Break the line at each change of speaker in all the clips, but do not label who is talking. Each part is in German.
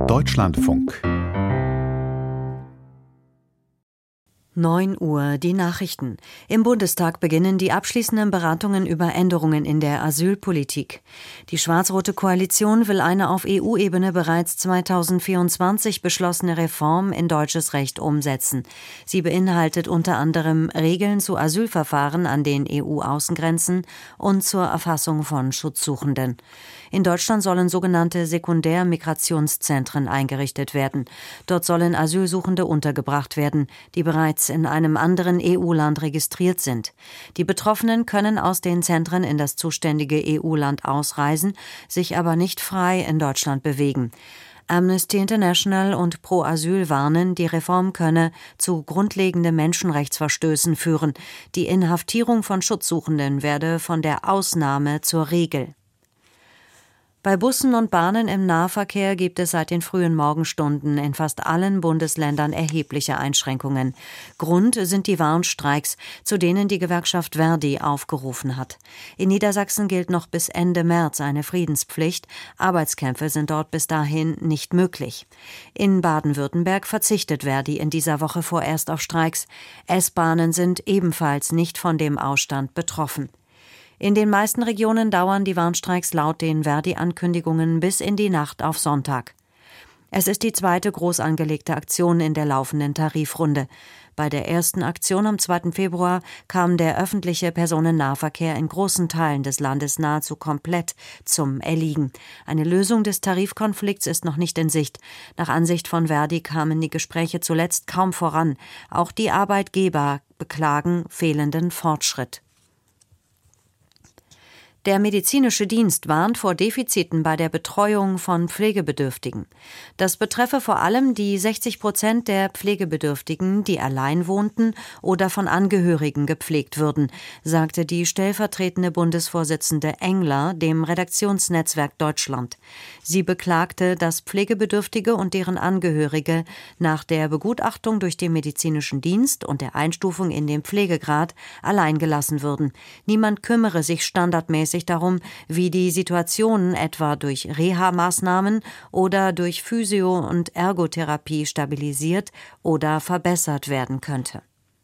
Deutschlandfunk
9 Uhr, die Nachrichten. Im Bundestag beginnen die abschließenden Beratungen über Änderungen in der Asylpolitik. Die schwarz-rote Koalition will eine auf EU-Ebene bereits 2024 beschlossene Reform in deutsches Recht umsetzen. Sie beinhaltet unter anderem Regeln zu Asylverfahren an den EU-Außengrenzen und zur Erfassung von Schutzsuchenden. In Deutschland sollen sogenannte Sekundärmigrationszentren eingerichtet werden. Dort sollen Asylsuchende untergebracht werden, die bereits in einem anderen EU-Land registriert sind. Die Betroffenen können aus den Zentren in das zuständige EU-Land ausreisen, sich aber nicht frei in Deutschland bewegen. Amnesty International und Pro Asyl warnen, die Reform könne zu grundlegenden Menschenrechtsverstößen führen. Die Inhaftierung von Schutzsuchenden werde von der Ausnahme zur Regel. Bei Bussen und Bahnen im Nahverkehr gibt es seit den frühen Morgenstunden in fast allen Bundesländern erhebliche Einschränkungen. Grund sind die Warnstreiks, zu denen die Gewerkschaft ver.di aufgerufen hat. In Niedersachsen gilt noch bis Ende März eine Friedenspflicht. Arbeitskämpfe sind dort bis dahin nicht möglich. In Baden-Württemberg verzichtet ver.di in dieser Woche vorerst auf Streiks. S-Bahnen sind ebenfalls nicht von dem Ausstand betroffen. In den meisten Regionen dauern die Warnstreiks laut den ver.di-Ankündigungen bis in die Nacht auf Sonntag. Es ist die zweite groß angelegte Aktion in der laufenden Tarifrunde. Bei der ersten Aktion am 2. Februar kam der öffentliche Personennahverkehr in großen Teilen des Landes nahezu komplett zum Erliegen. Eine Lösung des Tarifkonflikts ist noch nicht in Sicht. Nach Ansicht von ver.di kamen die Gespräche zuletzt kaum voran. Auch die Arbeitgeber beklagen fehlenden Fortschritt. Der medizinische Dienst warnt vor Defiziten bei der Betreuung von Pflegebedürftigen. Das betreffe vor allem die 60% der Pflegebedürftigen, die allein wohnten oder von Angehörigen gepflegt würden, sagte die stellvertretende Bundesvorsitzende Engler dem Redaktionsnetzwerk Deutschland. Sie beklagte, dass Pflegebedürftige und deren Angehörige nach der Begutachtung durch den medizinischen Dienst und der Einstufung in den Pflegegrad allein gelassen würden. Niemand kümmere sich standardmäßig darum, wie die Situation etwa durch Reha-Maßnahmen oder durch Physio- und Ergotherapie stabilisiert oder verbessert werden könnte.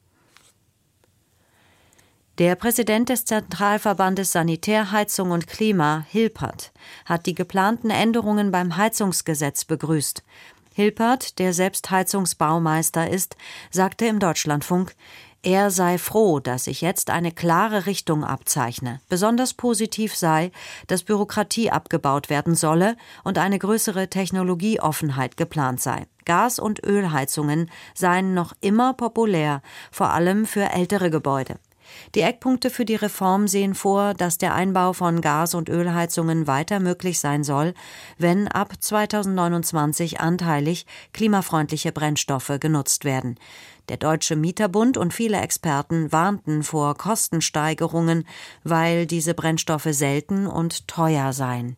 Der Präsident des Zentralverbandes Sanitär, Heizung und Klima, Hilpert, hat die geplanten Änderungen beim Heizungsgesetz begrüßt. Hilpert, der selbst Heizungsbaumeister ist, sagte im Deutschlandfunk, er sei froh, dass sich jetzt eine klare Richtung abzeichne. Besonders positiv sei, dass Bürokratie abgebaut werden solle und eine größere Technologieoffenheit geplant sei. Gas- und Ölheizungen seien noch immer populär, vor allem für ältere Gebäude. Die Eckpunkte für die Reform sehen vor, dass der Einbau von Gas- und Ölheizungen weiter möglich sein soll, wenn ab 2029 anteilig klimafreundliche Brennstoffe genutzt werden. Der Deutsche Mieterbund und viele Experten warnten vor Kostensteigerungen, weil diese Brennstoffe selten und teuer seien.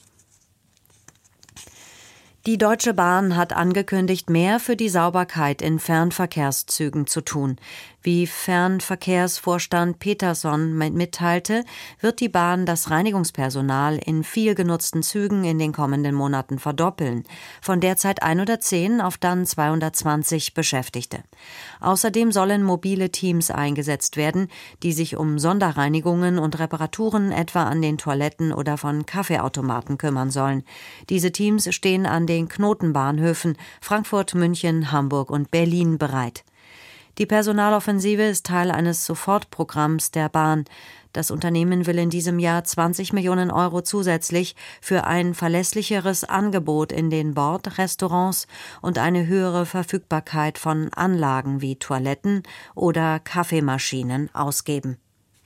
Die Deutsche Bahn hat angekündigt, mehr für die Sauberkeit in Fernverkehrszügen zu tun. Wie Fernverkehrsvorstand Peterson mitteilte, wird die Bahn das Reinigungspersonal in viel genutzten Zügen in den kommenden Monaten verdoppeln, von derzeit 110 auf dann 220 Beschäftigte. Außerdem sollen mobile Teams eingesetzt werden, die sich um Sonderreinigungen und Reparaturen etwa an den Toiletten oder von Kaffeeautomaten kümmern sollen. Diese Teams stehen an den Knotenbahnhöfen Frankfurt, München, Hamburg und Berlin bereit. Die Personaloffensive ist Teil eines Sofortprogramms der Bahn. Das Unternehmen will in diesem Jahr 20 Millionen Euro zusätzlich für ein verlässlicheres Angebot in den Bordrestaurants und eine höhere Verfügbarkeit von Anlagen wie Toiletten oder Kaffeemaschinen ausgeben.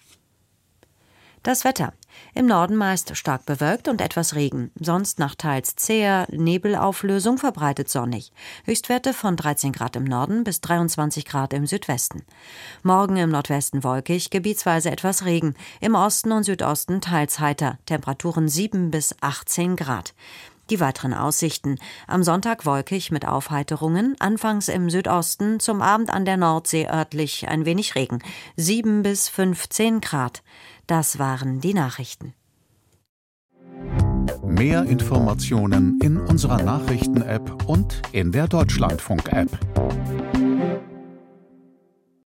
Das Wetter. Im Norden meist stark bewölkt und etwas Regen. Sonst nach teils zäher Nebelauflösung, verbreitet sonnig. Höchstwerte von 13 Grad im Norden bis 23 Grad im Südwesten. Morgen im Nordwesten wolkig, gebietsweise etwas Regen. Im Osten und Südosten teils heiter. Temperaturen 7 bis 18 Grad. Die weiteren Aussichten. Am Sonntag wolkig mit Aufheiterungen, anfangs im Südosten, zum Abend an der Nordsee örtlich ein wenig Regen. 7 bis 15 Grad. Das waren die Nachrichten.
Mehr Informationen in unserer Nachrichten-App und in der Deutschlandfunk-App.